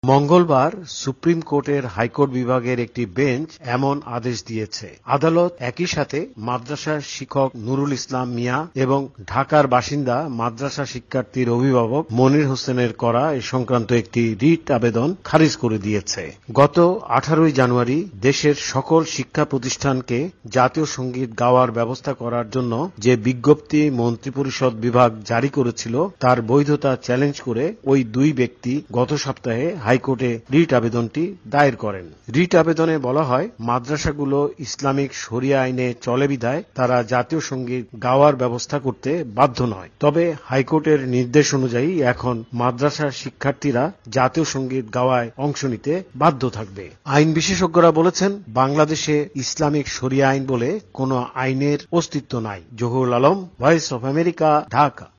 মঙ্গলবার সুপ্রিম কোর্টের হাইকোর্ট বিভাগের একটি বেঞ্চ এমন আদেশ দিয়েছে। আদালত একই সাথে মাদ্রাসার শিক্ষক নুরুল ইসলাম মিয়া এবং ঢাকার বাসিন্দা মাদ্রাসা শিক্ষার্থীর অভিভাবক মনির হোসেনের করা এ সংক্রান্ত একটি রিট আবেদন খারিজ করে দিয়েছে। গত 18 জানুয়ারি দেশের সকল শিক্ষা প্রতিষ্ঠানকে জাতীয় সঙ্গীত গাওয়ার ব্যবস্থা করার জন্য যে বিজ্ঞপ্তি মন্ত্রিপরিষদ বিভাগ জারি করেছিল তার বৈধতা চ্যালেঞ্জ করে ওই দুই ব্যক্তি গত সপ্তাহে হাইকোর্টে রিট আবেদনটি দায়ের করেন। রিট আবেদনে বলা হয়, মাদ্রাসাগুলো ইসলামিক শরিয়া আইনে চলে বিধায় তারা জাতীয় সঙ্গীত গাওয়ার ব্যবস্থা করতে বাধ্য নয়। তবে হাইকোর্টের নির্দেশ অনুযায়ী এখন মাদ্রাসার শিক্ষার্থীরা জাতীয় সঙ্গীত গাওয়ায় অংশ নিতে বাধ্য থাকবে। আইন বিশেষজ্ঞরা বলেছেন, বাংলাদেশে ইসলামিক শরিয়া আইন বলে কোনো আইনের অস্তিত্ব নাই। Zahurul Alam, voice of America, Dhaka.